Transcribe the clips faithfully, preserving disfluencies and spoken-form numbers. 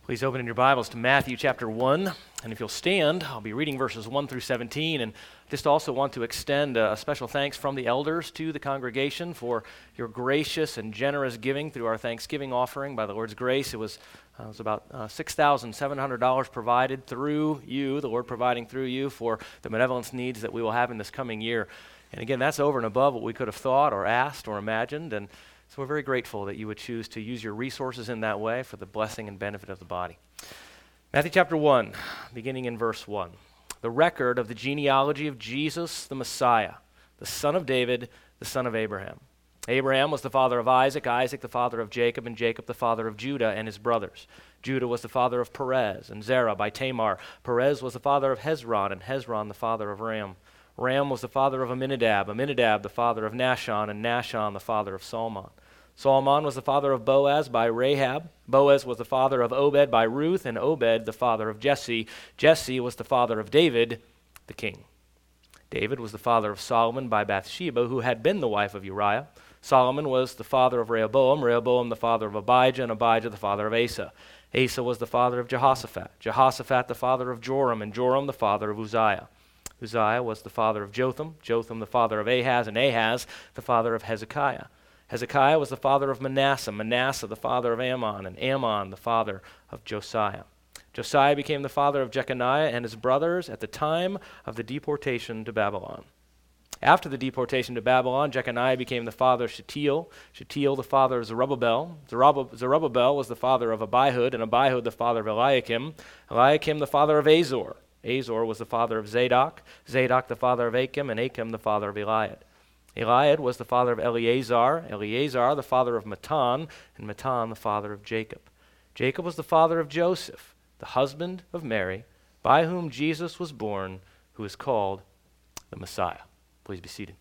Please open in your Bibles to Matthew chapter one, and if you'll stand, I'll be reading verses one through seventeen, and just also want to extend a special thanks from the elders to the congregation for your gracious and generous giving through our Thanksgiving offering. By the Lord's grace, it was, uh, it was about uh, six thousand seven hundred dollars provided through you, the Lord providing through you for the benevolence needs that we will have in this coming year. And again, that's over and above what we could have thought or asked or imagined, and so we're very grateful that you would choose to use your resources in that way for the blessing and benefit of the body. Matthew chapter one, beginning in verse one. The record of the genealogy of Jesus the Messiah, the son of David, the son of Abraham. Abraham was the father of Isaac, Isaac the father of Jacob, and Jacob the father of Judah and his brothers. Judah was the father of Perez and Zerah by Tamar. Perez was the father of Hezron, and Hezron the father of Ram. Ram was the father of Amminadab, Amminadab the father of Nahshon, and Nahshon the father of Salmon. Salmon was the father of Boaz by Rahab. Boaz was the father of Obed by Ruth, and Obed the father of Jesse. Jesse was the father of David, the king. David was the father of Solomon by Bathsheba, who had been the wife of Uriah. Solomon was the father of Rehoboam, Rehoboam the father of Abijah, and Abijah the father of Asa. Asa was the father of Jehoshaphat, Jehoshaphat the father of Joram, and Joram the father of Uzziah. Uzziah was the father of Jotham, Jotham the father of Ahaz, and Ahaz the father of Hezekiah. Hezekiah was the father of Manasseh, Manasseh the father of Ammon, and Ammon the father of Josiah. Josiah became the father of Jeconiah and his brothers at the time of the deportation to Babylon. After the deportation to Babylon, Jeconiah became the father of Shealtiel, Shealtiel the father of Zerubbabel. Zerubbabel was the father of Abihud, and Abihud the father of Eliakim. Eliakim the father of Azor. Azor was the father of Zadok, Zadok the father of Achim, and Achim the father of Eliad. Eliad was the father of Eleazar, Eleazar the father of Matan, and Matan the father of Jacob. Jacob was the father of Joseph, the husband of Mary, by whom Jesus was born, who is called the Messiah. Please be seated.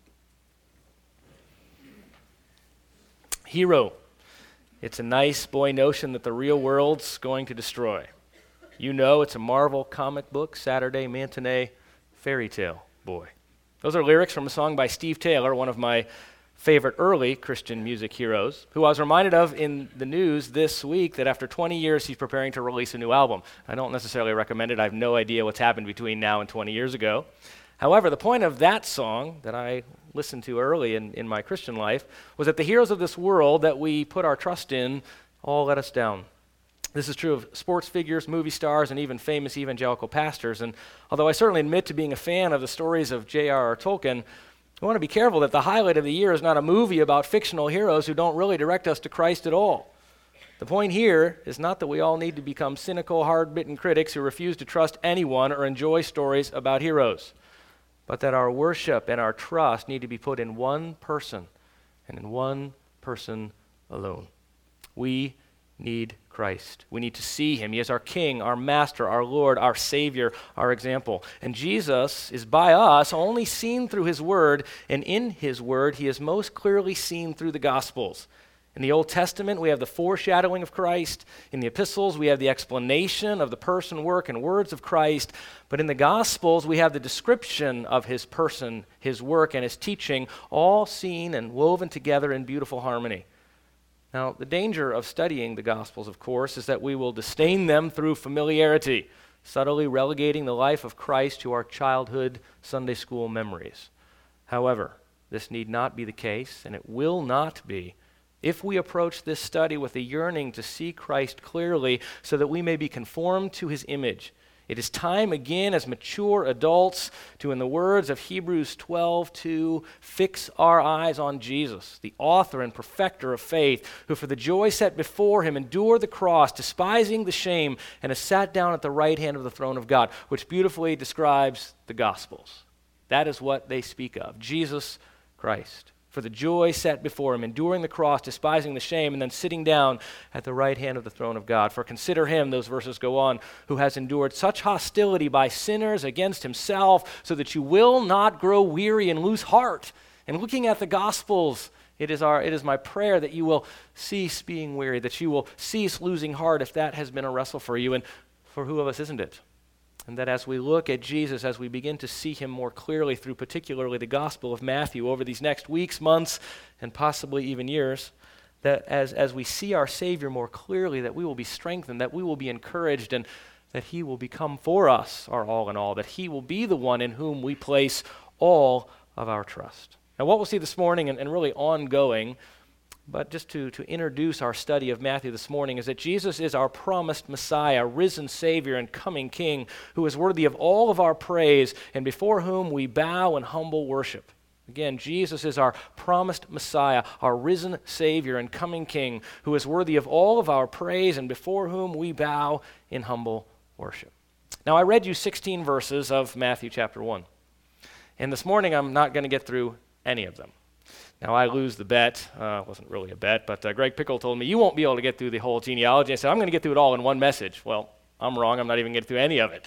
Hero. It's a nice boy notion that the real world's going to destroy. You know it's a Marvel comic book, Saturday matinee fairy tale boy. Those are lyrics from a song by Steve Taylor, one of my favorite early Christian music heroes, who I was reminded of in the news this week that after twenty years he's preparing to release a new album. I don't necessarily recommend it. I have no idea what's happened between now and twenty years ago. However, the point of that song that I listened to early in, in my Christian life was that the heroes of this world that we put our trust in all let us down. This is true of sports figures, movie stars, and even famous evangelical pastors. And although I certainly admit to being a fan of the stories of J R R Tolkien, I want to be careful that the highlight of the year is not a movie about fictional heroes who don't really direct us to Christ at all. The point here is not that we all need to become cynical, hard-bitten critics who refuse to trust anyone or enjoy stories about heroes, but that our worship and our trust need to be put in one person and in one person alone. We need Christ. We need to see him. He is our King, our Master, our Lord, our Savior, our example. And Jesus is by us only seen through his word, and in his word he is most clearly seen through the Gospels. In the Old Testament, we have the foreshadowing of Christ. In the epistles, we have the explanation of the person, work, and words of Christ. But in the Gospels, we have the description of his person, his work, and his teaching, all seen and woven together in beautiful harmony. Now, the danger of studying the Gospels, of course, is that we will disdain them through familiarity, subtly relegating the life of Christ to our childhood Sunday school memories. However, this need not be the case, and it will not be, if we approach this study with a yearning to see Christ clearly so that we may be conformed to his image. It is time again as mature adults to, in the words of Hebrews twelve two, fix our eyes on Jesus, the author and perfecter of faith, who for the joy set before him endured the cross, despising the shame, and has sat down at the right hand of the throne of God, which beautifully describes the Gospels. That is what they speak of, Jesus Christ. For the joy set before him, enduring the cross, despising the shame, and then sitting down at the right hand of the throne of God. For consider him, those verses go on, who has endured such hostility by sinners against himself, so that you will not grow weary and lose heart. And looking at the Gospels, it is our, it is my prayer that you will cease being weary, that you will cease losing heart if that has been a wrestle for you. And for who of us isn't it? And that as we look at Jesus, as we begin to see him more clearly through particularly the Gospel of Matthew over these next weeks, months, and possibly even years, that as, as we see our Savior more clearly, that we will be strengthened, that we will be encouraged, and that he will become for us our all in all, that he will be the one in whom we place all of our trust. Now, what we'll see this morning, and, and really ongoing, but just to, to introduce our study of Matthew this morning, is that Jesus is our promised Messiah, risen Savior and coming King, who is worthy of all of our praise and before whom we bow in humble worship. Again, Jesus is our promised Messiah, our risen Savior and coming King, who is worthy of all of our praise and before whom we bow in humble worship. Now, I read you sixteen verses of Matthew chapter one, and this morning I'm not going to get through any of them. Now, I lose the bet. Uh, it wasn't really a bet, but uh, Greg Pickle told me, you won't be able to get through the whole genealogy. I said, I'm going to get through it all in one message. Well, I'm wrong. I'm not even going to get through any of it.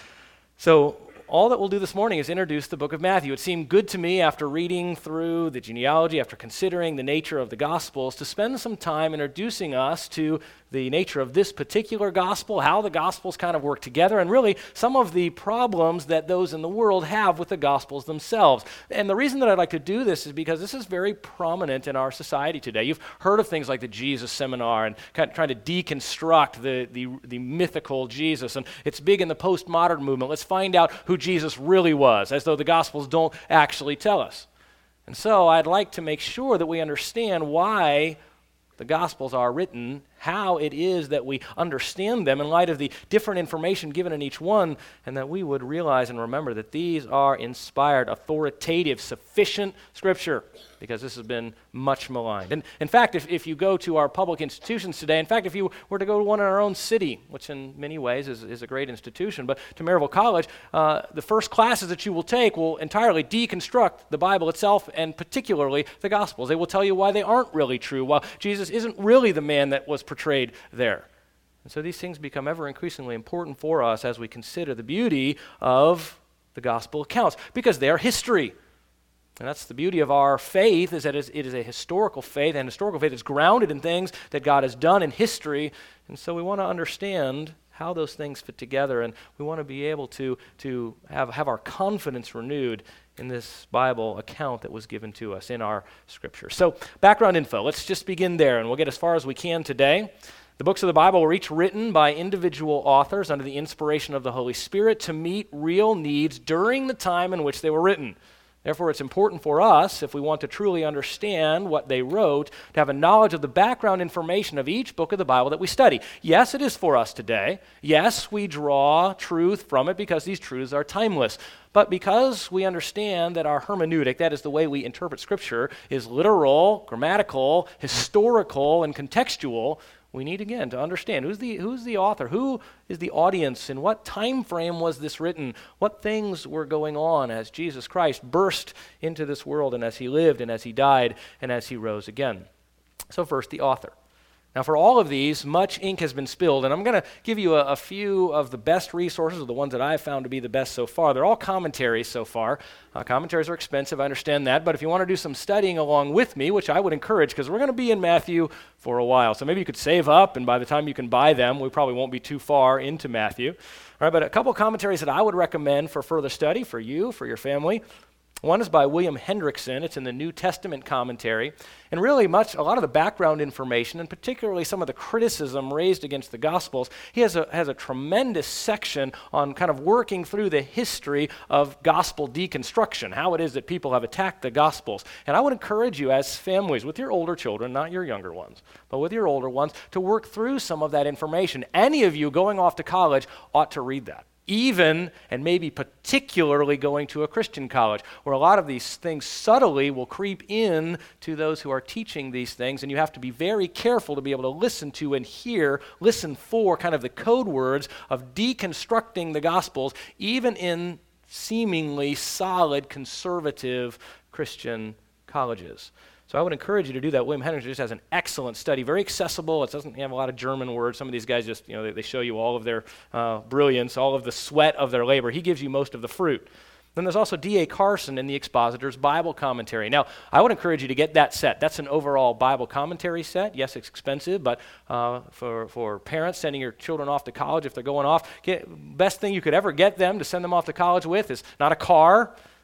So all that we'll do this morning is introduce the book of Matthew. It seemed good to me after reading through the genealogy, after considering the nature of the Gospels, to spend some time introducing us to the nature of this particular gospel, how the Gospels kind of work together, and really some of the problems that those in the world have with the Gospels themselves. And the reason that I'd like to do this is because this is very prominent in our society today. You've heard of things like the Jesus Seminar and kind of trying to deconstruct the, the, the mythical Jesus, and it's big in the postmodern movement. Let's find out who Jesus really was, as though the Gospels don't actually tell us. And so I'd like to make sure that we understand why the Gospels are written, how it is that we understand them in light of the different information given in each one, and that we would realize and remember that these are inspired, authoritative, sufficient Scripture, because this has been much maligned. And in fact, if, if you go to our public institutions today, in fact, if you were to go to one in our own city, which in many ways is, is a great institution, but to Maryville College, uh, the first classes that you will take will entirely deconstruct the Bible itself, and particularly the Gospels. They will tell you why they aren't really true, why Jesus isn't really the man that was portrayed there. And so these things become ever increasingly important for us as we consider the beauty of the Gospel accounts, because they are history. And that's the beauty of our faith, is that it is a historical faith, and historical faith is grounded in things that God has done in history. And so we want to understand how those things fit together, and we want to be able to, to have, have our confidence renewed in this Bible account that was given to us in our Scripture. So, background info. Let's just begin there, and we'll get as far as we can today. The books of the Bible were each written by individual authors under the inspiration of the Holy Spirit to meet real needs during the time in which they were written. Therefore, it's important for us, if we want to truly understand what they wrote, to have a knowledge of the background information of each book of the Bible that we study. Yes, it is for us today. Yes, we draw truth from it because these truths are timeless. But because we understand that our hermeneutic, that is the way we interpret Scripture, is literal, grammatical, historical, and contextual, we need, again, to understand who's the who's the author, who is the audience, in what time frame was this written, what things were going on as Jesus Christ burst into this world, and as he lived, and as he died, and as he rose again. So first, the author. Now, for all of these, much ink has been spilled, and I'm going to give you a, a few of the best resources, or the ones that I've found to be the best so far. They're all commentaries so far. Uh, commentaries are expensive, I understand that, but if you want to do some studying along with me, which I would encourage, because we're going to be in Matthew for a while, so maybe you could save up, and by the time you can buy them, we probably won't be too far into Matthew. All right, but a couple commentaries that I would recommend for further study, for you, for your family. One is by William Hendrickson. It's in the New Testament commentary. And really much, a lot of the background information, and particularly some of the criticism raised against the Gospels, he has a, has a tremendous section on kind of working through the history of gospel deconstruction, how it is that people have attacked the Gospels. And I would encourage you as families, with your older children, not your younger ones, but with your older ones, to work through some of that information. Any of you going off to college ought to read that. Even, and maybe particularly going to a Christian college, where a lot of these things subtly will creep in to those who are teaching these things, and you have to be very careful to be able to listen to and hear, listen for kind of the code words of deconstructing the Gospels, even in seemingly solid, conservative Christian colleges. So I would encourage you to do that. William Hendrickson just has an excellent study, very accessible. It doesn't have a lot of German words. Some of these guys just, you know, they, they show you all of their uh, brilliance, all of the sweat of their labor. He gives you most of the fruit. Then there's also D A Carson in the Expositor's Bible Commentary. Now, I would encourage you to get that set. That's an overall Bible commentary set. Yes, it's expensive, but uh, for, for parents sending your children off to college, if they're going off, get, best thing you could ever get them to send them off to college with is not a car,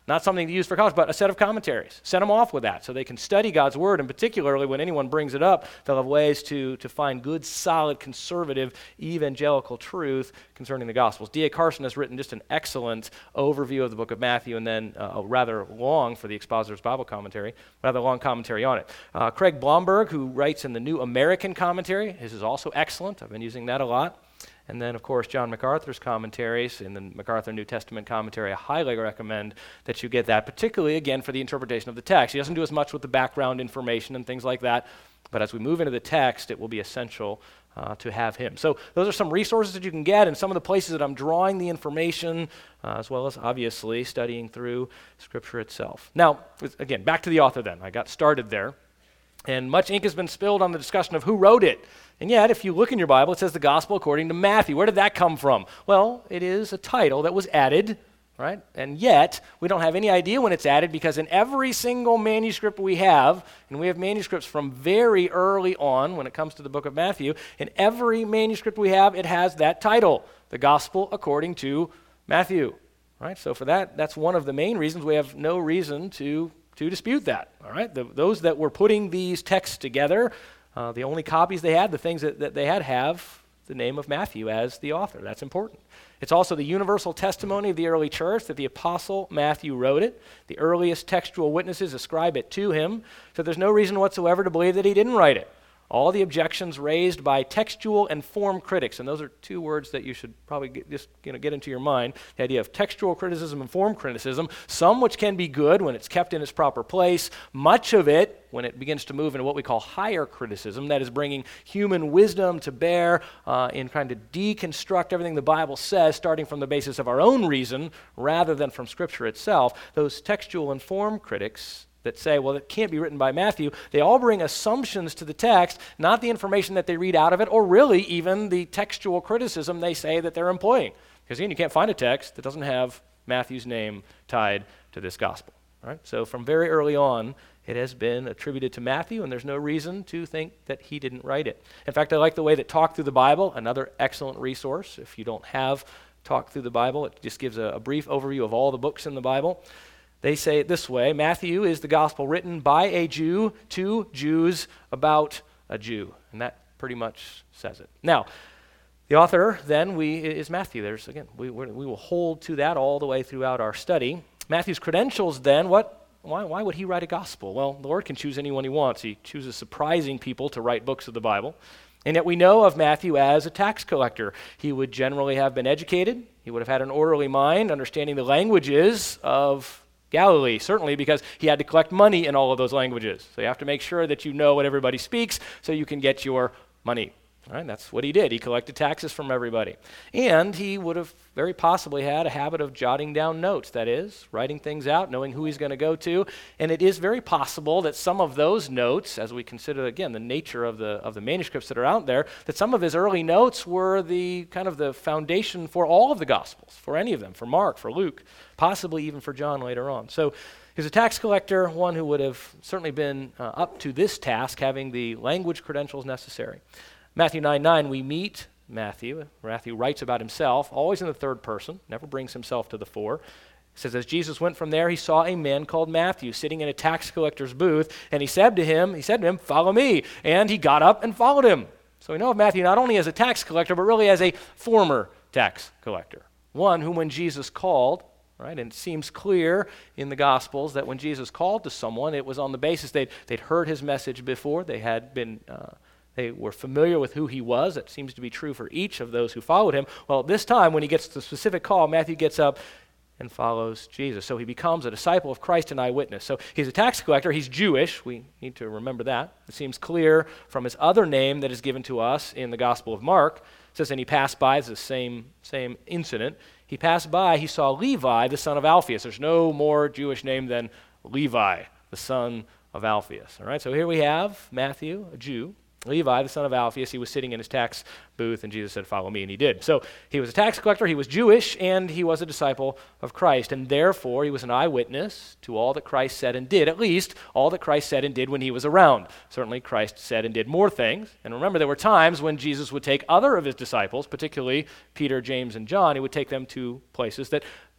Not something to use for college, but a set of commentaries. Send them off with that so they can study God's Word, and particularly when anyone brings it up, they'll have ways to, to find good, solid, conservative, evangelical truth concerning the Gospels. D A Carson has written just an excellent overview of the book of Matthew, and then uh, a rather long, for the Expositor's Bible Commentary, rather long commentary on it. Uh, Craig Blomberg, who writes in the New American Commentary, his is also excellent. I've been using that a lot. And then, of course, John MacArthur's commentaries in the MacArthur New Testament commentary. I highly recommend that you get that, particularly, again, for the interpretation of the text. He doesn't do as much with the background information and things like that, but as we move into the text, it will be essential uh, to have him. So those are some resources that you can get, and some of the places that I'm drawing the information, uh, as well as, obviously, studying through Scripture itself. Now, again, back to the author then. I got started there. And much ink has been spilled on the discussion of who wrote it. And yet, if you look in your Bible, it says the Gospel according to Matthew. Where did that come from? Well, it is a title that was added, right? And yet, we don't have any idea when it's added, because in every single manuscript we have, and we have manuscripts from very early on when it comes to the book of Matthew, in every manuscript we have, it has that title, the Gospel according to Matthew, right? So for that, that's one of the main reasons we have no reason to to dispute that, all right? The, those that were putting these texts together, uh, the only copies they had, the things that, that they had, have the name of Matthew as the author. That's important. It's also the universal testimony of the early church that the apostle Matthew wrote it. The earliest textual witnesses ascribe it to him, so there's no reason whatsoever to believe that he didn't write it. All the objections raised by textual and form critics, and those are two words that you should probably get, just you know, get into your mind, the idea of textual criticism and form criticism, some which can be good when it's kept in its proper place, much of it when it begins to move into what we call higher criticism, that is bringing human wisdom to bear uh, in trying to deconstruct everything the Bible says, starting from the basis of our own reason rather than from Scripture itself. Those textual and form critics that say, well, it can't be written by Matthew, they all bring assumptions to the text, not the information that they read out of it, or really even the textual criticism they say that they're employing. Because again, you can't find a text that doesn't have Matthew's name tied to this gospel. All right? So from very early on, it has been attributed to Matthew, and there's no reason to think that he didn't write it. In fact, I like the way that Talk Through the Bible, another excellent resource. If you don't have Talk Through the Bible, it just gives a, a brief overview of all the books in the Bible. They say it this way: Matthew is the gospel written by a Jew to Jews about a Jew. And that pretty much says it. Now, the author then we is Matthew. There's again, we we will hold to that all the way throughout our study. Matthew's credentials then, what why why would he write a gospel? Well, the Lord can choose anyone he wants. He chooses surprising people to write books of the Bible. And yet we know of Matthew as a tax collector. He would generally have been educated. He would have had an orderly mind, understanding the languages of Galilee, certainly because he had to collect money in all of those languages. So you have to make sure that you know what everybody speaks so you can get your money. All right, that's what he did. He collected taxes from everybody. And he would have very possibly had a habit of jotting down notes, that is, writing things out, knowing who he's going to go to. And it is very possible that some of those notes, as we consider, again, the nature of the of the manuscripts that are out there, that some of his early notes were the kind of the foundation for all of the Gospels, for any of them, for Mark, for Luke, possibly even for John later on. So he was a tax collector, one who would have certainly been uh, up to this task, having the language credentials necessary. Matthew nine nine, we meet Matthew. Matthew writes about himself, always in the third person, never brings himself to the fore. It says, as Jesus went from there, he saw a man called Matthew sitting in a tax collector's booth, and he said to him, he said to him, follow me. And he got up and followed him. So we know of Matthew not only as a tax collector, but really as a former tax collector. One whom when Jesus called, right, and it seems clear in the Gospels that when Jesus called to someone, it was on the basis they'd, they'd heard his message before, they had been... Uh, They were familiar with who he was. That seems to be true for each of those who followed him. Well, this time, when he gets the specific call, Matthew gets up and follows Jesus. So he becomes a disciple of Christ, an eyewitness. So he's a tax collector. He's Jewish. We need to remember that. It seems clear from his other name that is given to us in the Gospel of Mark. It says, and he passed by, it's the same, same incident. He passed by, he saw Levi, the son of Alphaeus. There's no more Jewish name than Levi, the son of Alphaeus. All right, so here we have Matthew, a Jew. Levi, the son of Alphaeus, he was sitting in his tax booth, and Jesus said, follow me, and he did. So he was a tax collector, he was Jewish, and he was a disciple of Christ, and therefore he was an eyewitness to all that Christ said and did, at least all that Christ said and did when he was around. Certainly Christ said and did more things, and remember there were times when Jesus would take other of his disciples, particularly Peter, James, and John, he would take them to places that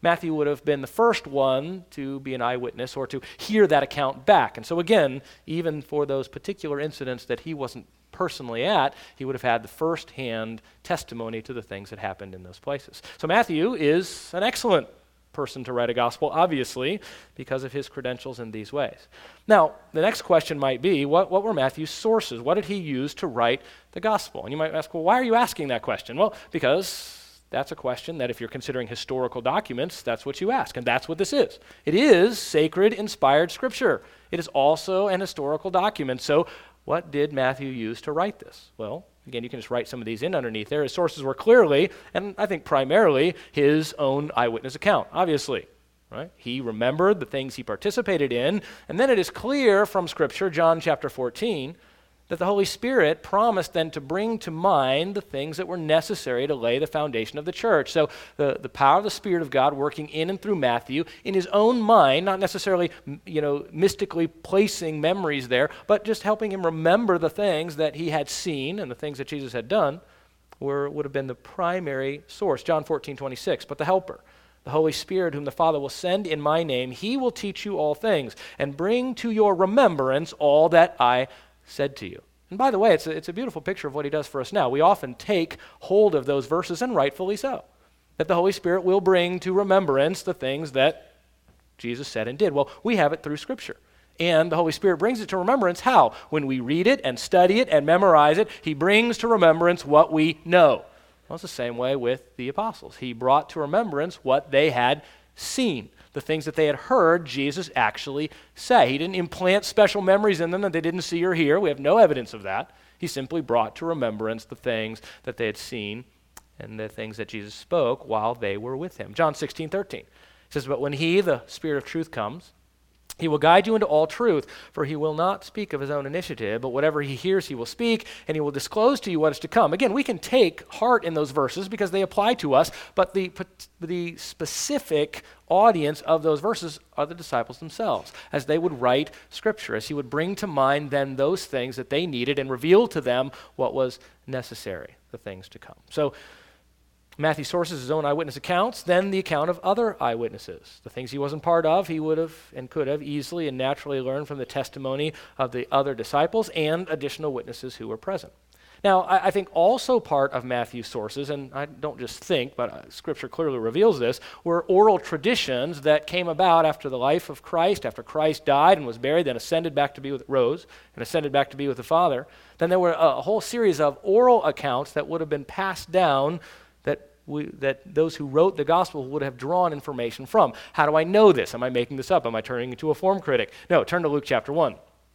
Matthew would have been the first one to be an eyewitness or to hear that account back. And so again, even for those particular incidents that he wasn't personally at, he would have had the first-hand testimony to the things that happened in those places. So Matthew is an excellent person to write a gospel, obviously, because of his credentials in these ways. Now, the next question might be, what, what were Matthew's sources? What did he use to write the gospel? And you might ask, well, why are you asking that question? Well, because that's a question that if you're considering historical documents, that's what you ask, and that's what this is. It is sacred, inspired scripture. It is also an historical document. So what did Matthew use to write this? Well, again, you can just write some of these in underneath there. His sources were clearly, and I think primarily, his own eyewitness account, obviously. Right? He remembered the things he participated in, and then it is clear from Scripture, John chapter fourteen, that the Holy Spirit promised then to bring to mind the things that were necessary to lay the foundation of the church. So the, the power of the Spirit of God working in and through Matthew in his own mind, not necessarily, you know, mystically placing memories there, but just helping him remember the things that he had seen and the things that Jesus had done were would have been the primary source. John fourteen twenty-six, but the Helper, the Holy Spirit, whom the Father will send in my name, he will teach you all things and bring to your remembrance all that I said to you. And by the way, it's a, it's a beautiful picture of what he does for us now. We often take hold of those verses, and rightfully so, that the Holy Spirit will bring to remembrance the things that Jesus said and did. Well, we have it through Scripture. And the Holy Spirit brings it to remembrance how? When we read it and study it and memorize it, he brings to remembrance what we know. Well, it's the same way with the apostles. He brought to remembrance what they had seen, the things that they had heard Jesus actually say. He didn't implant special memories in them that they didn't see or hear. We have no evidence of that. He simply brought to remembrance the things that they had seen and the things that Jesus spoke while they were with him. John sixteen thirteen says, but when he, the Spirit of truth, comes, he will guide you into all truth, for he will not speak of his own initiative, but whatever he hears he will speak, and he will disclose to you what is to come. Again, we can take heart in those verses because they apply to us, but the, the specific audience of those verses are the disciples themselves, as they would write Scripture, as he would bring to mind then those things that they needed and reveal to them what was necessary, the things to come. So Matthew sources his own eyewitness accounts, then the account of other eyewitnesses. The things he wasn't part of, he would have and could have easily and naturally learned from the testimony of the other disciples and additional witnesses who were present. Now, I, I think also part of Matthew's sources, and I don't just think, but uh, Scripture clearly reveals this, were oral traditions that came about after the life of Christ, after Christ died and was buried, then ascended back to be with, rose, and ascended back to be with the Father. Then there were a, a whole series of oral accounts that would have been passed down that we, that those who wrote the gospel would have drawn information from. How do I know this? Am I making this up? Am I turning into a form critic? No, turn to Luke chapter one.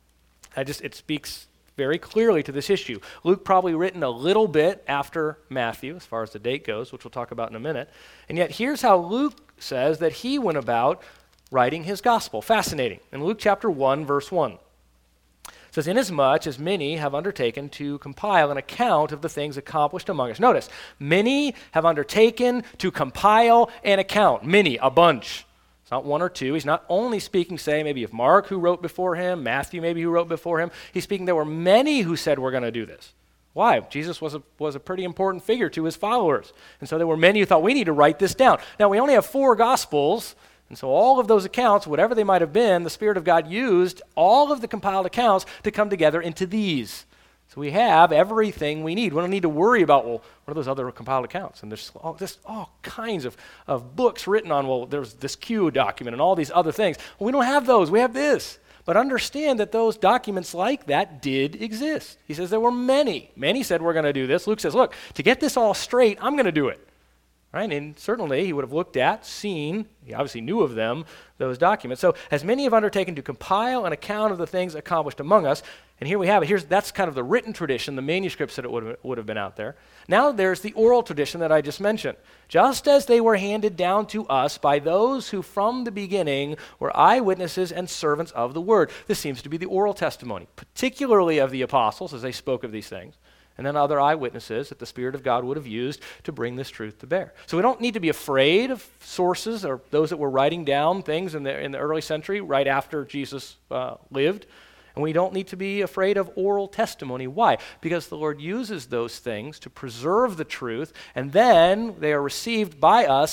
I just it speaks very clearly to this issue. Luke probably written a little bit after Matthew, as far as the date goes, which we'll talk about in a minute. And yet here's how Luke says that he went about writing his gospel. Fascinating. In Luke chapter one, verse one. It says, inasmuch as many have undertaken to compile an account of the things accomplished among us. Notice, many have undertaken to compile an account. Many, a bunch. It's not one or two. He's not only speaking, say, maybe of Mark who wrote before him, Matthew maybe who wrote before him. He's speaking there were many who said we're going to do this. Why? Jesus was a, was a pretty important figure to his followers. And so there were many who thought we need to write this down. Now, we only have four Gospels. And so all of those accounts, whatever they might have been, the Spirit of God used all of the compiled accounts to come together into these. So we have everything we need. We don't need to worry about, well, what are those other compiled accounts? And there's all, there's all kinds of, of books written on, well, there's this Q document and all these other things. Well, we don't have those. We have this. But understand that those documents like that did exist. He says there were many. Many said we're going to do this. Luke says, look, to get this all straight, I'm going to do it. Right? And certainly he would have looked at, seen, he obviously knew of them, those documents. So as many have undertaken to compile an account of the things accomplished among us, and here we have it. Here's that's kind of the written tradition, the manuscripts that it would have, would have been out there. Now there's the oral tradition that I just mentioned. Just as they were handed down to us by those who from the beginning were eyewitnesses and servants of the word. This seems to be the oral testimony, particularly of the apostles as they spoke of these things. And then other eyewitnesses that the Spirit of God would have used to bring this truth to bear. So we don't need to be afraid of sources or those that were writing down things in the, in the early century right after Jesus uh, lived. And we don't need to be afraid of oral testimony. Why? Because the Lord uses those things to preserve the truth, and then they are received by us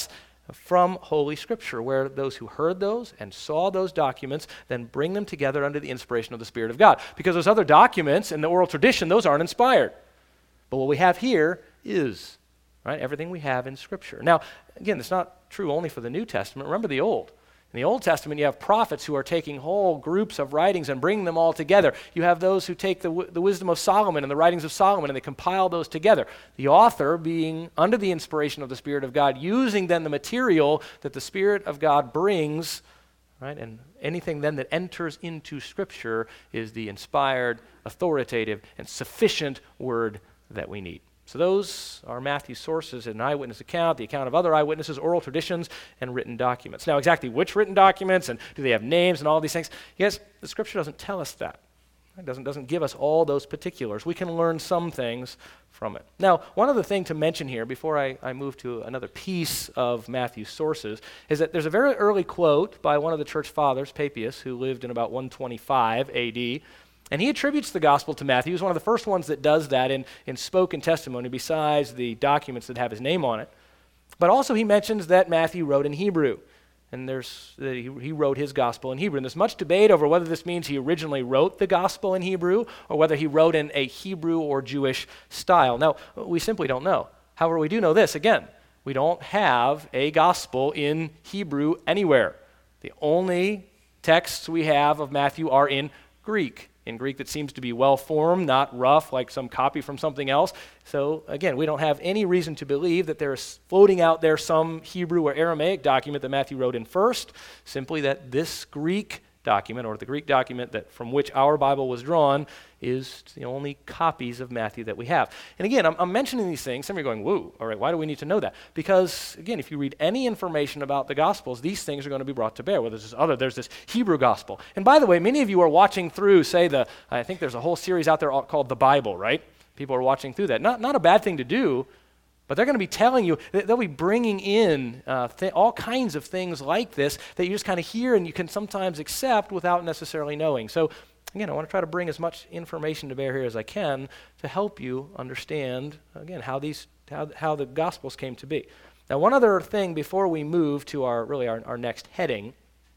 from Holy Scripture, where those who heard those and saw those documents then bring them together under the inspiration of the Spirit of God. Because those other documents in the oral tradition, those aren't inspired. But what we have here is, right, everything we have in Scripture. Now, again, it's not true only for the New Testament. Remember the Old. In the Old Testament, you have prophets who are taking whole groups of writings and bringing them all together. You have those who take the, w- the wisdom of Solomon and the writings of Solomon and they compile those together. The author being under the inspiration of the Spirit of God, using then the material that the Spirit of God brings, right? And anything then that enters into Scripture is the inspired, authoritative, and sufficient word that we need. So those are Matthew's sources: an eyewitness account, the account of other eyewitnesses, oral traditions, and written documents. Now, exactly which written documents, and do they have names and all these things? Yes, the Scripture doesn't tell us that. It doesn't, doesn't give us all those particulars. We can learn some things from it. Now, one other thing to mention here before I, I move to another piece of Matthew's sources is that there's a very early quote by one of the church fathers, Papias, who lived in about one twenty-five A D, and he attributes the gospel to Matthew. He's one of the first ones that does that in, in spoken testimony besides the documents that have his name on it. But also he mentions that Matthew wrote in Hebrew. And there's that he, he wrote his gospel in Hebrew. And there's much debate over whether this means he originally wrote the gospel in Hebrew or whether he wrote in a Hebrew or Jewish style. Now, we simply don't know. However, we do know this. Again, we don't have a gospel in Hebrew anywhere. The only texts we have of Matthew are in Greek. In Greek that seems to be well-formed, not rough like some copy from something else. So again, we don't have any reason to believe that there is floating out there some Hebrew or Aramaic document that Matthew wrote in first, simply that this Greek document, or the Greek document that from which our Bible was drawn, is the only copies of Matthew that we have. And again, I'm, I'm mentioning these things. Some of you are going, whoa, all right, why do we need to know that? Because, again, if you read any information about the Gospels, these things are going to be brought to bear. Well, there's this other, there's this Hebrew Gospel. And by the way, many of you are watching through, say, the, I think there's a whole series out there called The Bible, right? People are watching through that. Not, not a bad thing to do, but they're going to be telling you, they'll be bringing in uh, th- all kinds of things like this that you just kind of hear and you can sometimes accept without necessarily knowing. So, again, I want to try to bring as much information to bear here as I can to help you understand, again, how these how, how the Gospels came to be. Now, one other thing before we move to our really our, our next heading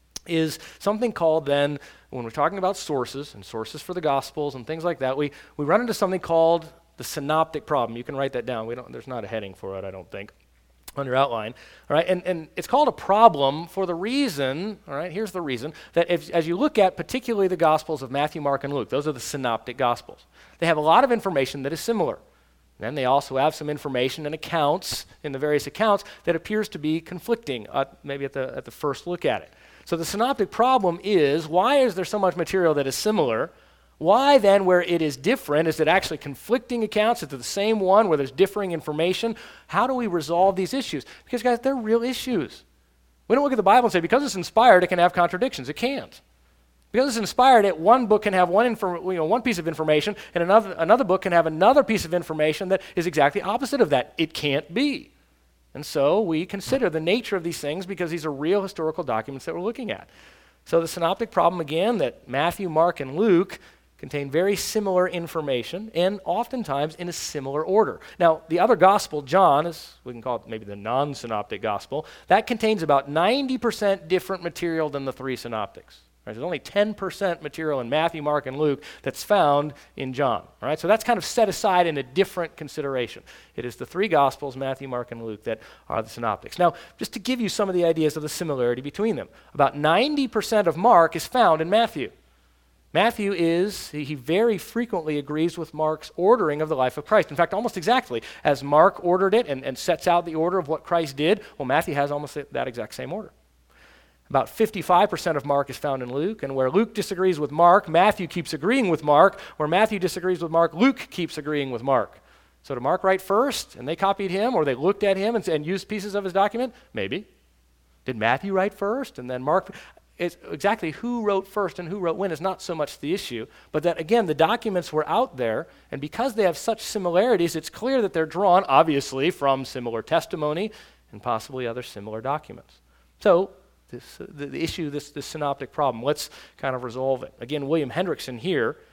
is something called then, when we're talking about sources and sources for the Gospels and things like that, we, we run into something called the synoptic problem. You can write that down. We don't. There's not a heading for it, I don't think, on your outline. All right, and, and it's called a problem for the reason, all right, here's the reason, that if, as you look at particularly the Gospels of Matthew, Mark, and Luke, those are the synoptic Gospels. They have a lot of information that is similar. Then they also have some information and accounts in the various accounts that appears to be conflicting, uh, maybe at the, at the first look at it. So the synoptic problem is, why is there so much material that is similar? Why then, where it is different, is it actually conflicting accounts? Is it the same one where there's differing information? How do we resolve these issues? Because, guys, they're real issues. We don't look at the Bible and say, because it's inspired, it can have contradictions. It can't. Because it's inspired, it, one book can have one, infor- you know, one piece of information, and another, another book can have another piece of information that is exactly opposite of that. It can't be. And so we consider the nature of these things because these are real historical documents that we're looking at. So the synoptic problem, again, that Matthew, Mark, and Luke contain very similar information and oftentimes in a similar order. Now, the other gospel, John, is we can call it maybe the non-synoptic gospel, that contains about ninety percent different material than the three synoptics. Right? There's only ten percent material in Matthew, Mark, and Luke that's found in John. All right? So that's kind of set aside in a different consideration. It is the three Gospels, Matthew, Mark, and Luke, that are the synoptics. Now, just to give you some of the ideas of the similarity between them, about ninety percent of Mark is found in Matthew. Matthew is, he very frequently agrees with Mark's ordering of the life of Christ. In fact, almost exactly. As Mark ordered it and, and sets out the order of what Christ did, well, Matthew has almost that exact same order. About fifty-five percent of Mark is found in Luke, and where Luke disagrees with Mark, Matthew keeps agreeing with Mark. Where Matthew disagrees with Mark, Luke keeps agreeing with Mark. So did Mark write first, and they copied him, or they looked at him and, and used pieces of his document? Maybe. Did Matthew write first, and then Mark? It's exactly who wrote first and who wrote when is not so much the issue, but that, again, the documents were out there, and because they have such similarities, it's clear that they're drawn, obviously, from similar testimony and possibly other similar documents. So this, uh, the, the issue, this, this synoptic problem, let's kind of resolve it. Again, William Hendrickson here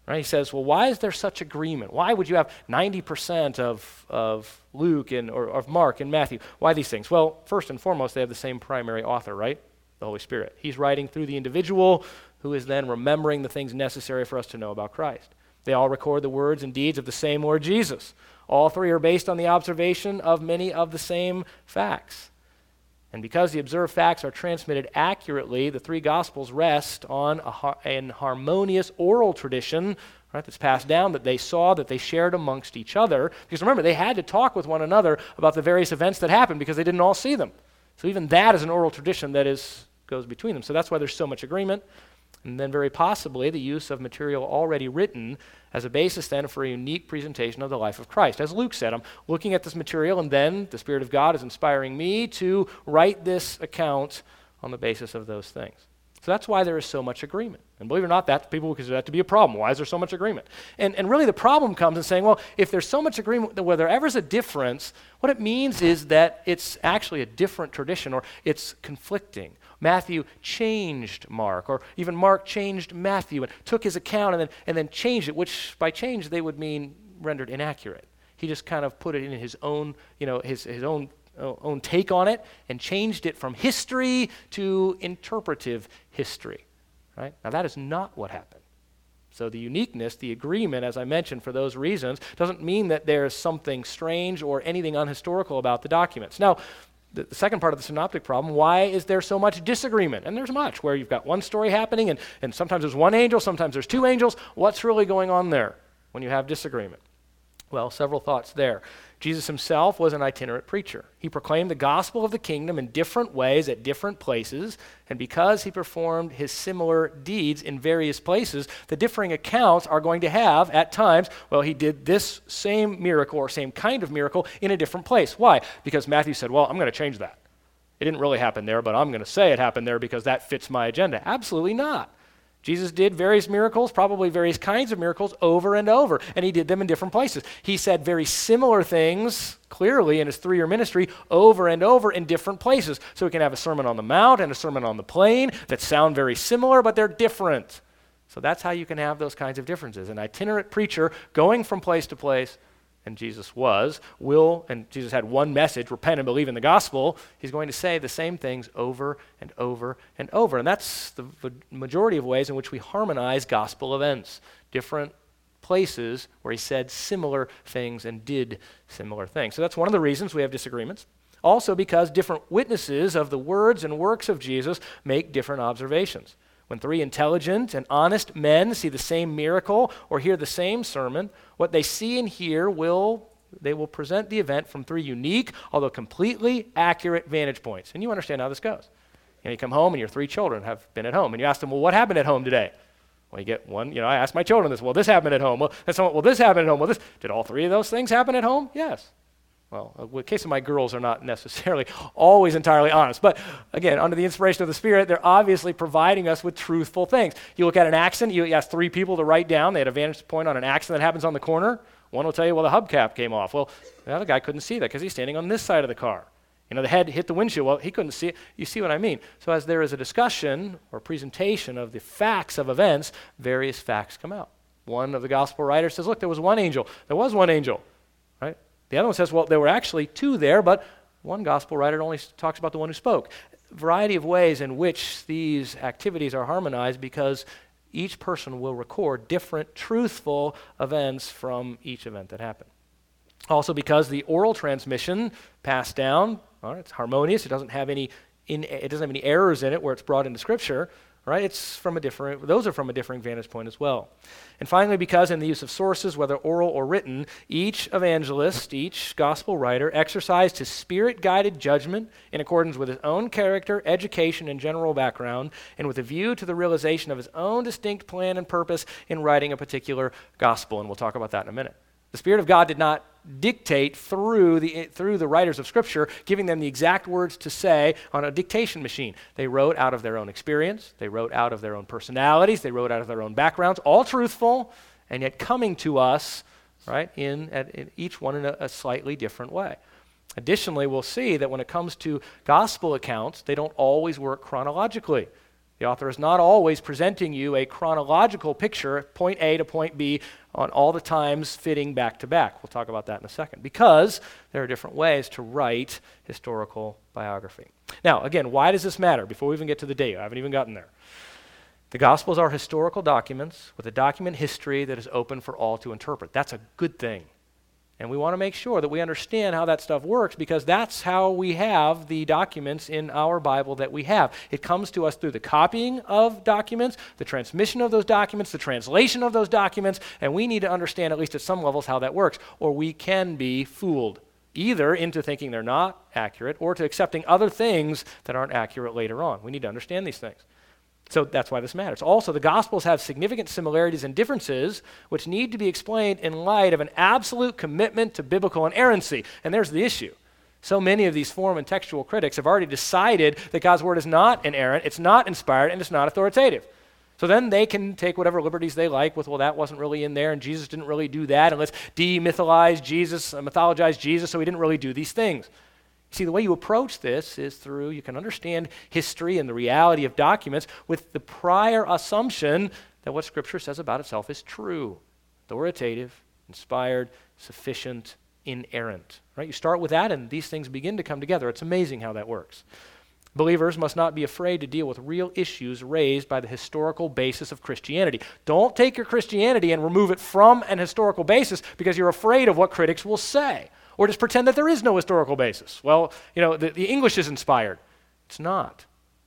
Right? He says, well, why is there such agreement? Why would you have ninety percent of, of Luke and, or of Mark and Matthew? Why these things? Well, first and foremost, they have the same primary author, right? The Holy Spirit. He's writing through the individual who is then remembering the things necessary for us to know about Christ. They all record the words and deeds of the same Lord Jesus. All three are based on the observation of many of the same facts. And because the observed facts are transmitted accurately, the three Gospels rest on a har- an harmonious oral tradition, right, that's passed down, that they saw, that they shared amongst each other. Because remember, they had to talk with one another about the various events that happened because they didn't all see them. So even that is an oral tradition that is goes between them. So that's why there's so much agreement. And then very possibly the use of material already written as a basis then for a unique presentation of the life of Christ. As Luke said, I'm looking at this material and then the Spirit of God is inspiring me to write this account on the basis of those things. So that's why there is so much agreement. And believe it or not, that people will consider that to be a problem. Why is there so much agreement? And, and really the problem comes in saying, well, if there's so much agreement, where there ever is a difference, what it means is that it's actually a different tradition or it's conflicting. Matthew changed Mark, or even Mark changed Matthew and took his account and then, and then changed it, which by change they would mean rendered inaccurate. He just kind of put it in his own, you know, his, his own uh, own take on it and changed it from history to interpretive history. Right? Now that is not what happened. So the uniqueness, the agreement, as I mentioned, for those reasons, doesn't mean that there's something strange or anything unhistorical about the documents. Now, the, the second part of the synoptic problem, why is there so much disagreement? And there's much, where you've got one story happening, and, and sometimes there's one angel, sometimes there's two angels. What's really going on there when you have disagreement? Well, several thoughts there. Jesus himself was an itinerant preacher. He proclaimed the gospel of the kingdom in different ways at different places, and because he performed his similar deeds in various places, the differing accounts are going to have, at times, well, he did this same miracle or same kind of miracle in a different place. Why? Because Matthew said, well, I'm going to change that. It didn't really happen there, but I'm going to say it happened there because that fits my agenda. Absolutely not. Jesus did various miracles, probably various kinds of miracles, over and over, and he did them in different places. He said very similar things, clearly, in his three-year ministry, over and over in different places. So we can have a Sermon on the Mount and a Sermon on the Plain that sound very similar, but they're different. So that's how you can have those kinds of differences. An itinerant preacher going from place to place, and Jesus was, will, and Jesus had one message, repent and believe in the gospel. He's going to say the same things over and over and over. And that's the majority of ways in which we harmonize gospel events. Different places where he said similar things and did similar things. So that's one of the reasons we have disagreements. Also because different witnesses of the words and works of Jesus make different observations. When three intelligent and honest men see the same miracle or hear the same sermon, what they see and hear will, they will present the event from three unique, although completely accurate vantage points. And you understand how this goes. You know, you come home and your three children have been at home, and you ask them, well, what happened at home today? Well, you get one, you know, I ask my children this, well, this happened at home. Well, that's someone, well, this happened at home. Well, this, did all three of those things happen at home? Yes. Well, in the case of my girls, are not necessarily always entirely honest. But again, under the inspiration of the Spirit, they're obviously providing us with truthful things. You look at an accident, you ask three people to write down. They had a vantage point on an accident that happens on the corner. One will tell you, well, the hubcap came off. Well, the other guy couldn't see that because he's standing on this side of the car. You know, the head hit the windshield. Well, he couldn't see it. You see what I mean? So as there is a discussion or presentation of the facts of events, various facts come out. One of the gospel writers says, look, there was one angel. There was one angel, right? The other one says, well, there were actually two there, but one gospel writer only talks about the one who spoke. A variety of ways in which these activities are harmonized because each person will record different truthful events from each event that happened. Also because the oral transmission passed down, all right, it's harmonious, it doesn't have any in, it doesn't have any errors in it where it's brought into Scripture. Right? It's from a different, those are from a different vantage point as well. And finally, because in the use of sources, whether oral or written, each evangelist, each gospel writer exercised his spirit-guided judgment in accordance with his own character, education, and general background, and with a view to the realization of his own distinct plan and purpose in writing a particular gospel. And we'll talk about that in a minute. The Spirit of God did not dictate through the through the writers of Scripture, giving them the exact words to say on a dictation machine. They wrote out of their own experience. They wrote out of their own personalities. They wrote out of their own backgrounds, all truthful, and yet coming to us, right, in, at, in each one in a, a slightly different way. Additionally, we'll see that when it comes to gospel accounts, they don't always work chronologically. The author is not always presenting you a chronological picture, point A to point B, on all the times fitting back to back. We'll talk about that in a second, because there are different ways to write historical biography. Now, again, why does this matter? Before we even get to the date, I haven't even gotten there. The Gospels are historical documents with a document history that is open for all to interpret. That's a good thing. And we want to make sure that we understand how that stuff works, because that's how we have the documents in our Bible that we have. It comes to us through the copying of documents, the transmission of those documents, the translation of those documents, and we need to understand, at least at some levels, how that works, or we can be fooled, either into thinking they're not accurate or to accepting other things that aren't accurate later on. We need to understand these things. So that's why this matters. Also, the Gospels have significant similarities and differences which need to be explained in light of an absolute commitment to biblical inerrancy. And there's the issue. So many of these form and textual critics have already decided that God's Word is not inerrant, it's not inspired, and it's not authoritative. So then they can take whatever liberties they like with, well, that wasn't really in there, and Jesus didn't really do that, and let's demythologize Jesus, uh, mythologize Jesus, so he didn't really do these things. See, the way you approach this is through, you can understand history and the reality of documents with the prior assumption that what Scripture says about itself is true, authoritative, inspired, sufficient, inerrant. Right? You start with that, and these things begin to come together. It's amazing how that works. Believers must not be afraid to deal with real issues raised by the historical basis of Christianity. Don't take your Christianity and remove it from an historical basis because you're afraid of what critics will say. Or just pretend that there is no historical basis. Well, you know, the, the English is inspired. It's not.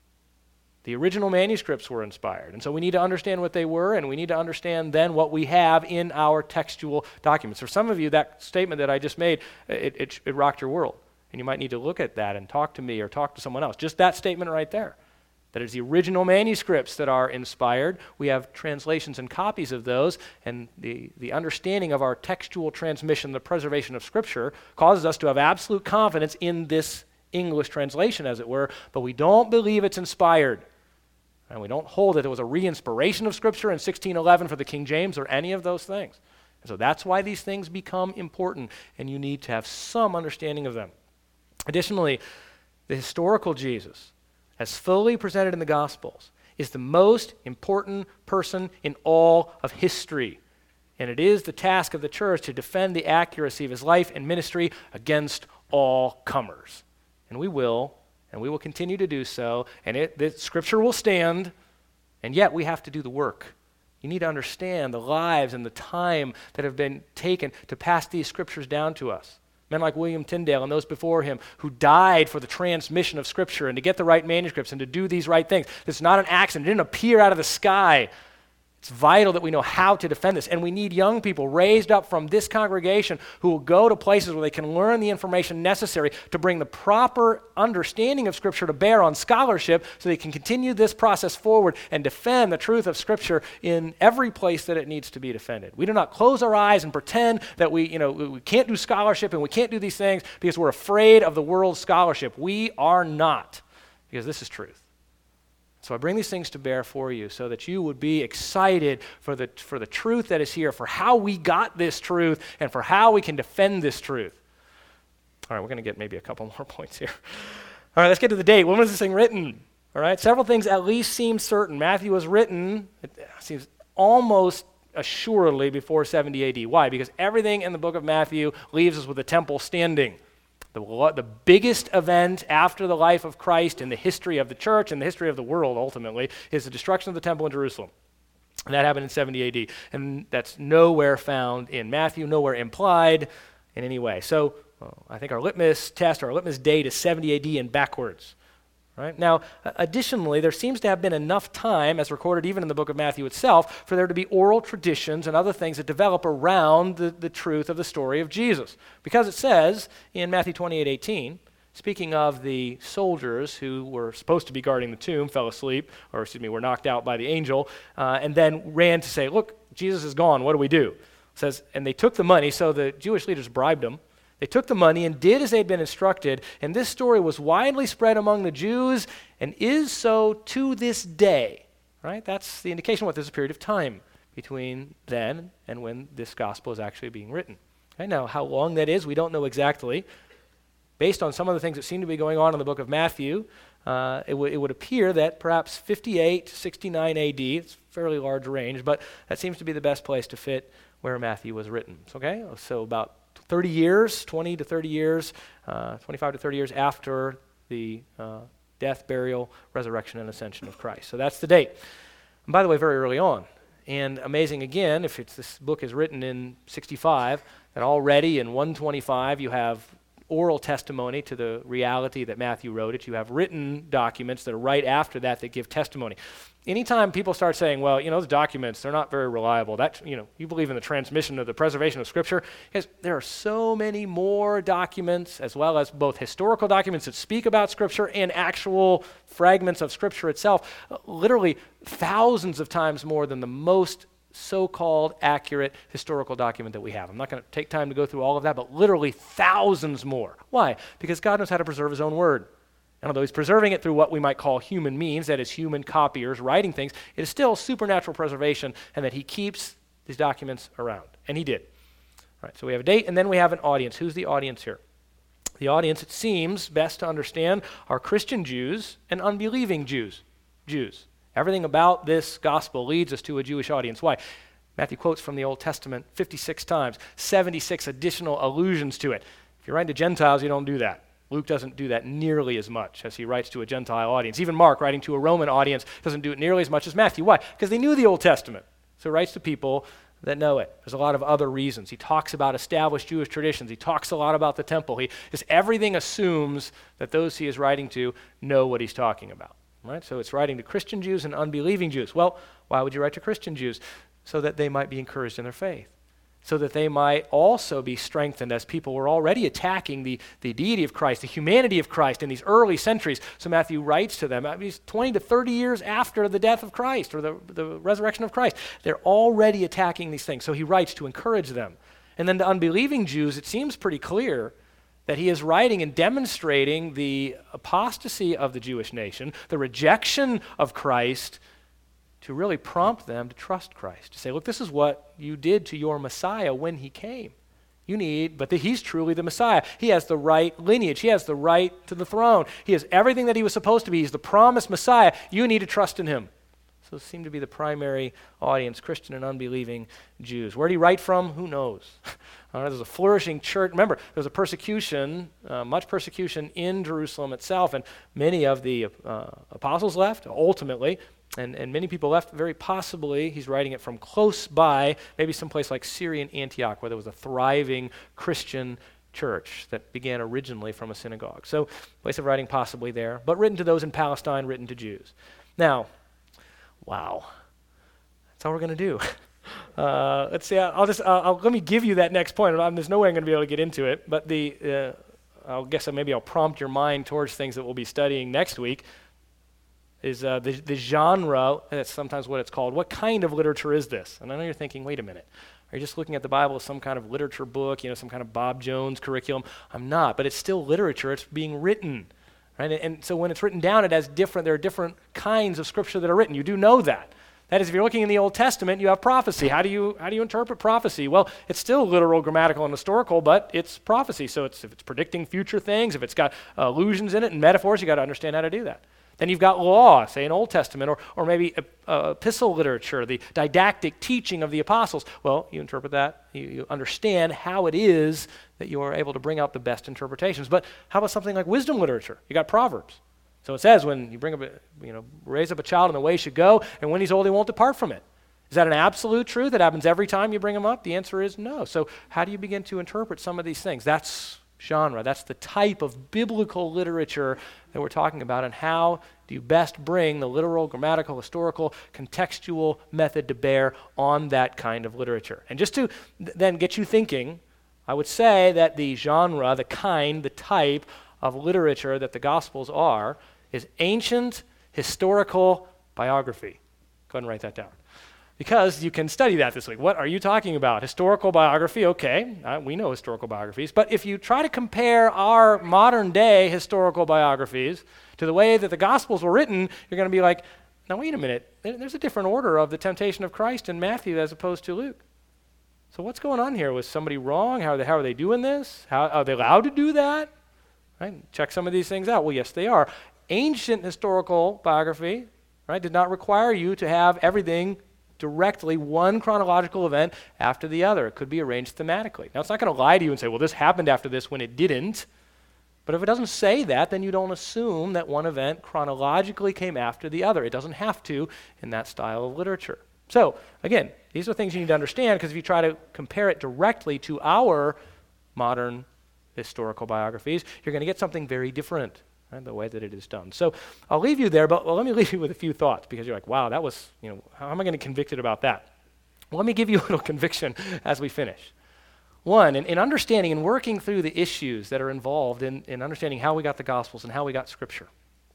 The original manuscripts were inspired. And so we need to understand what they were, and we need to understand then what we have in our textual documents. For some of you, that statement that I just made, it, it, it rocked your world. And you might need to look at that and talk to me or talk to someone else. Just that statement right there. That is the original manuscripts that are inspired. We have translations and copies of those, and the, the understanding of our textual transmission, the preservation of Scripture, causes us to have absolute confidence in this English translation, as it were, but we don't believe it's inspired. And we don't hold that it was a re-inspiration of Scripture in sixteen eleven for the King James or any of those things. And so that's why these things become important, and you need to have some understanding of them. Additionally, the historical Jesus, as fully presented in the Gospels, is the most important person in all of history. And it is the task of the church to defend the accuracy of his life and ministry against all comers. And we will, and we will continue to do so, and it, the Scripture will stand, and yet we have to do the work. You need to understand the lives and the time that have been taken to pass these Scriptures down to us. Men like William Tyndale and those before him who died for the transmission of Scripture and to get the right manuscripts and to do these right things. It's not an accident. It didn't appear out of the sky. It's vital that we know how to defend this. And we need young people raised up from this congregation who will go to places where they can learn the information necessary to bring the proper understanding of Scripture to bear on scholarship so they can continue this process forward and defend the truth of Scripture in every place that it needs to be defended. We do not close our eyes and pretend that we, you know, we can't do scholarship and we can't do these things because we're afraid of the world's scholarship. We are not, because this is truth. So I bring these things to bear for you so that you would be excited for the, for the truth that is here, for how we got this truth, and for how we can defend this truth. All right, we're going to get maybe a couple more points here. All right, let's get to the date. When was this thing written? All right, several things at least seem certain. Matthew was written, it seems almost assuredly before seventy A D. Why? Because everything in the book of Matthew leaves us with the temple standing. The, the biggest event after the life of Christ in the history of the church and the history of the world, ultimately, is the destruction of the temple in Jerusalem. And that happened in seventy A D. And that's nowhere found in Matthew, nowhere implied in any way. So well, I think our litmus test, our litmus date is seventy A D and backwards. Right? Now, additionally, there seems to have been enough time, as recorded even in the book of Matthew itself, for there to be oral traditions and other things that develop around the, the truth of the story of Jesus. Because it says in Matthew twenty-eight eighteen, speaking of the soldiers who were supposed to be guarding the tomb, fell asleep, or excuse me, were knocked out by the angel, uh, and then ran to say, look, Jesus is gone, what do we do? It says, and they took the money, so the Jewish leaders bribed them. They took the money and did as they had been instructed, and this story was widely spread among the Jews and is so to this day. Right? That's the indication of what there's a period of time between then and when this gospel is actually being written. Right? Now, how long that is, we don't know exactly. based on some of the things that seem to be going on in the book of Matthew, uh, it, w- it would appear that perhaps fifty-eight to sixty-nine A D, it's a fairly large range, but that seems to be the best place to fit where Matthew was written. Okay, so about thirty years, twenty to thirty years, uh, twenty-five to thirty years after the uh, death, burial, resurrection, and ascension of Christ. So that's the date. And by the way, very early on. And amazing again, if it's, this book is written in sixty-five, that already in one twenty-five you have oral testimony to the reality that Matthew wrote it. You have written documents that are right after that that give testimony. Anytime people start saying, well, you know, those documents, they're not very reliable. That, you know, you believe in the transmission of the preservation of Scripture. Because there are so many more documents, as well as both historical documents that speak about Scripture and actual fragments of Scripture itself, uh, literally thousands of times more than the most so-called accurate historical document that we have. I'm not going to take time to go through all of that, but literally thousands more. Why? Because God knows how to preserve his own word. And although he's preserving it through what we might call human means, that is human copiers writing things, it is still supernatural preservation, and that he keeps these documents around. And he did. All right, so we have a date, and then we have an audience. Who's the audience here? The audience, it seems best to understand, are Christian Jews and unbelieving Jews. Jews. Everything about this gospel leads us to a Jewish audience. Why? Matthew quotes from the Old Testament fifty-six times, seventy-six additional allusions to it. If you're writing to Gentiles, you don't do that. Luke doesn't do that nearly as much as he writes to a Gentile audience. Even Mark, writing to a Roman audience, doesn't do it nearly as much as Matthew. Why? Because they knew the Old Testament. So he writes to people that know it. There's a lot of other reasons. He talks about established Jewish traditions. He talks a lot about the temple. He just everything assumes that those he is writing to know what he's talking about. Right? So it's writing to Christian Jews and unbelieving Jews. Well, why would you write to Christian Jews? So that they might be encouraged in their faith. So that they might also be strengthened, as people were already attacking the, the deity of Christ, the humanity of Christ in these early centuries. So Matthew writes to them, I mean, twenty to thirty years after the death of Christ or the, the resurrection of Christ. They're already attacking these things. So he writes to encourage them. And then to unbelieving Jews, it seems pretty clear that he is writing and demonstrating the apostasy of the Jewish nation, the rejection of Christ, to really prompt them to trust Christ, to say, look, this is what you did to your Messiah when he came. You need, but the, he's truly the Messiah. He has the right lineage. He has the right to the throne. He has everything that he was supposed to be. He's the promised Messiah. You need to trust in him. So it seemed to be the primary audience, Christian and unbelieving Jews. Where did he write from? Who knows? Uh, there's a flourishing church. Remember, there was a persecution, uh, much persecution in Jerusalem itself, and many of the uh, apostles left, ultimately, and, and many people left, very possibly, he's writing it from close by, maybe someplace like Syrian Antioch, where there was a thriving Christian church that began originally from a synagogue. So, place of writing possibly there, but written to those in Palestine, written to Jews. Now, wow, that's all we're going to do. Uh, let's see. I'll just. I'll, I'll, let me give you that next point. I'm, there's no way I'm going to be able to get into it, but the. Uh, I guess maybe I'll prompt your mind towards things that we'll be studying next week. Is uh, the the genre? That's sometimes what it's called. What kind of literature is this? And I know you're thinking, wait a minute. Are you just looking at the Bible as some kind of literature book? You know, some kind of Bob Jones curriculum? I'm not. But it's still literature. It's being written, right? And, and so when it's written down, it has different. There are different kinds of scripture that are written. You do know that. That is, if you're looking in the Old Testament, you have prophecy. How do you how do you interpret prophecy? Well, it's still literal, grammatical, and historical, but it's prophecy. So it's if it's predicting future things, if it's got uh, allusions in it and metaphors, you got to understand how to do that. Then you've got law, say in Old Testament, or or maybe uh, uh, epistle literature, the didactic teaching of the apostles. Well, you interpret that, you, you understand how it is that you are able to bring out the best interpretations. But how about something like wisdom literature? You got Proverbs. So it says when you bring up, a, you know, raise up a child in the way he should go, and when he's old, he won't depart from it. Is that an absolute truth that happens every time you bring him up? The answer is no. So how do you begin to interpret some of these things? That's genre. That's the type of biblical literature that we're talking about, and how do you best bring the literal, grammatical, historical, contextual method to bear on that kind of literature. And just to th- then get you thinking, I would say that the genre, the kind, the type of literature that the Gospels are, is ancient historical biography. Go ahead and write that down. Because you can study that this week. What are you talking about? Historical biography, okay. Uh, we know historical biographies. But if you try to compare our modern day historical biographies to the way that the Gospels were written, you're going to be like, now wait a minute. There's a different order of the temptation of Christ in Matthew as opposed to Luke. So what's going on here? Was somebody wrong? How are they, how are they doing this? How, are they allowed to do that? Right? Check some of these things out. Well, yes, they are. Ancient historical biography, right, did not require you to have everything directly one chronological event after the other. It could be arranged thematically. Now, it's not going to lie to you and say, well, this happened after this when it didn't. But if it doesn't say that, then you don't assume that one event chronologically came after the other. It doesn't have to in that style of literature. So, again, these are things you need to understand, because if you try to compare it directly to our modern historical biographies, you're going to get something very different, right, the way that it is done. So I'll leave you there, but well, let me leave you with a few thoughts, because you're like, wow, that was, you know, how am I going to get convicted about that? Well, let me give you a little conviction as we finish. One, in, in understanding and working through the issues that are involved in, in understanding how we got the Gospels and how we got Scripture,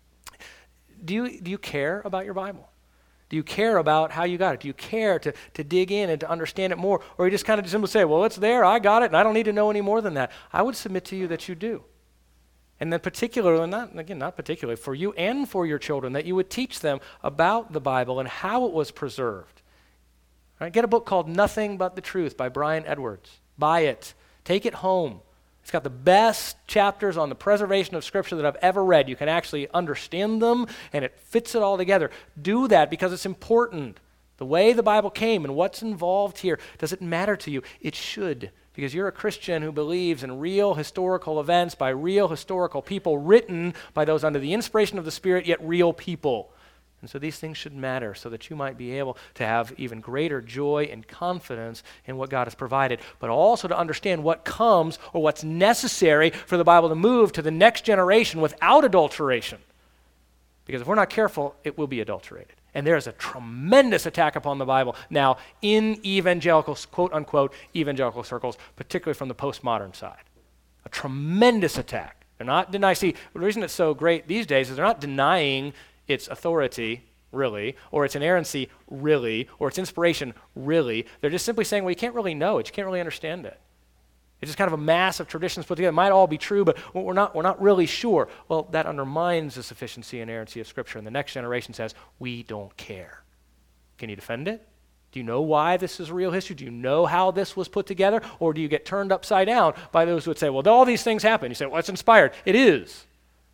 do you, do you care about your Bible? Do you care about how you got it? Do you care to, to dig in and to understand it more? Or you just kind of simply say, well, it's there, I got it, and I don't need to know any more than that. I would submit to you that you do. And then particularly, not again, not particularly, for you and for your children, that you would teach them about the Bible and how it was preserved. Right? Get a book called Nothing But the Truth by Brian Edwards. Buy it. Take it home. It's got the best chapters on the preservation of Scripture that I've ever read. You can actually understand them, and it fits it all together. Do that because it's important. The way the Bible came and what's involved here, does it matter to you? It should, because you're a Christian who believes in real historical events by real historical people, written by those under the inspiration of the Spirit, yet real people. And so these things should matter so that you might be able to have even greater joy and confidence in what God has provided, but also to understand what comes or what's necessary for the Bible to move to the next generation without adulteration. Because if we're not careful, it will be adulterated. And there is a tremendous attack upon the Bible now in evangelical, quote unquote, evangelical circles, particularly from the postmodern side. A tremendous attack. They're not denying. See, the reason it's so great these days is they're not denying its authority, really, or its inerrancy, really, or its inspiration, really. They're just simply saying, well, you can't really know it. You can't really understand it. It's just kind of a mass of traditions put together. It might all be true, but we're not, we're not really sure. Well, that undermines the sufficiency and inerrancy of Scripture, and the next generation says, we don't care. Can you defend it? Do you know why this is real history? Do you know how this was put together? Or do you get turned upside down by those who would say, well, all these things happen? You say, well, it's inspired. It is.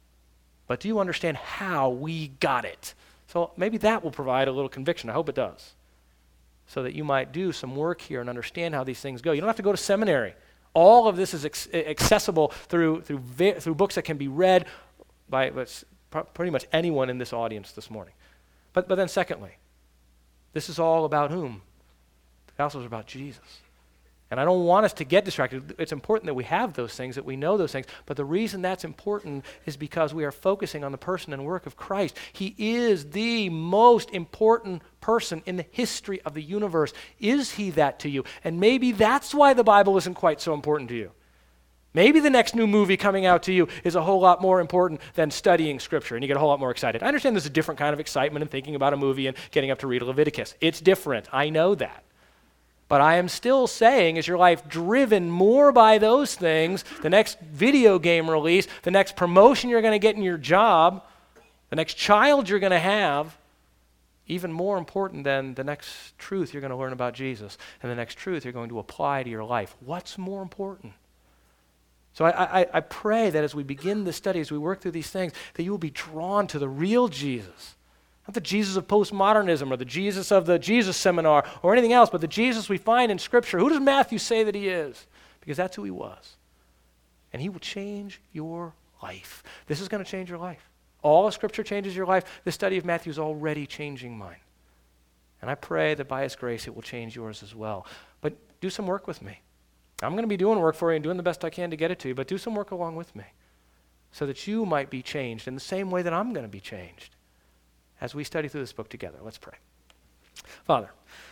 But do you understand how we got it? So maybe that will provide a little conviction. I hope it does. So that you might do some work here and understand how these things go. You don't have to go to seminary. All of this is ex- accessible through through vi- through books that can be read by pr- pretty much anyone in this audience this morning. But but then secondly, this is all about whom? The gospel is about Jesus. And I don't want us to get distracted. It's important that we have those things, that we know those things. But the reason that's important is because we are focusing on the person and work of Christ. He is the most important person in the history of the universe. Is he that to you? And maybe that's why the Bible isn't quite so important to you. Maybe the next new movie coming out to you is a whole lot more important than studying Scripture, and you get a whole lot more excited. I understand there's a different kind of excitement in thinking about a movie and getting up to read Leviticus. It's different. I know that. But I am still saying, is your life driven more by those things, the next video game release, the next promotion you're going to get in your job, the next child you're going to have, even more important than the next truth you're going to learn about Jesus and the next truth you're going to apply to your life? What's more important? So I, I, I pray that as we begin this study, as we work through these things, that you will be drawn to the real Jesus. Not the Jesus of postmodernism or the Jesus of the Jesus Seminar or anything else, but the Jesus we find in Scripture. Who does Matthew say that he is? Because that's who he was. And he will change your life. This is going to change your life. All of Scripture changes your life. The study of Matthew is already changing mine. And I pray that by his grace it will change yours as well. But do some work with me. I'm going to be doing work for you and doing the best I can to get it to you, but do some work along with me so that you might be changed in the same way that I'm going to be changed. As we study through this book together, let's pray. Father,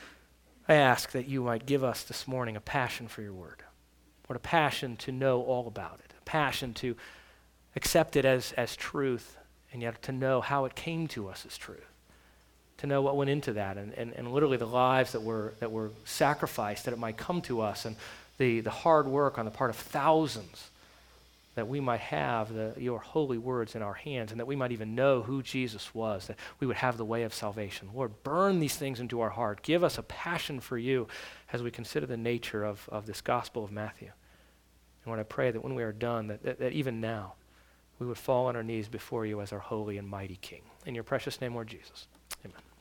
I ask that you might give us this morning a passion for your word, Lord, a passion to know all about it, a passion to accept it as, as truth, and yet to know how it came to us as truth, to know what went into that, and, and, and literally the lives that were that were sacrificed that it might come to us, and the, the hard work on the part of thousands that we might have the, your holy words in our hands, and that we might even know who Jesus was, that we would have the way of salvation. Lord, burn these things into our heart. Give us a passion for you as we consider the nature of, of this gospel of Matthew. And Lord, I pray that when we are done, that, that, that even now, we would fall on our knees before you as our holy and mighty King. In your precious name, Lord Jesus. Amen.